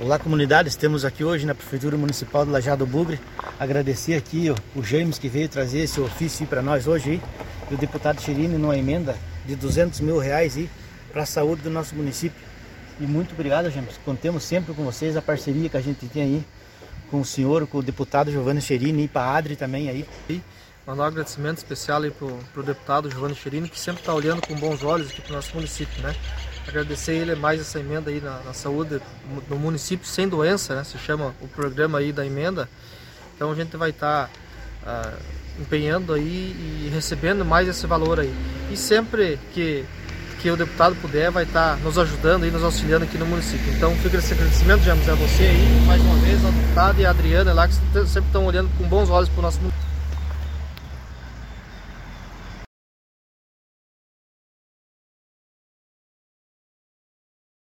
Olá, comunidade, estamos aqui hoje na Prefeitura Municipal de Lajeado do Bugre. Agradecer aqui o James que veio trazer esse ofício para nós hoje aí, e o deputado Cherini numa emenda de R$200 mil para a saúde do nosso município. E muito obrigado, James. Contemos sempre com vocês, a parceria que a gente tem aí com o senhor, com o deputado Giovanni Cherini e para a Adri também aí. Mandar um agradecimento especial aí pro deputado Giovanni Cherini, que sempre está olhando com bons olhos aqui para o nosso município, né? Agradecer ele mais essa emenda aí na saúde no município sem doença, né? Se chama o programa aí da emenda. Então a gente vai estar empenhando aí e recebendo mais esse valor aí. E sempre que o deputado puder, vai estar nos ajudando e nos auxiliando aqui no município. Então fica esse agradecimento, James, a você aí, mais uma vez, ao deputado e a Adriana lá, que sempre estão olhando com bons olhos para o nosso município.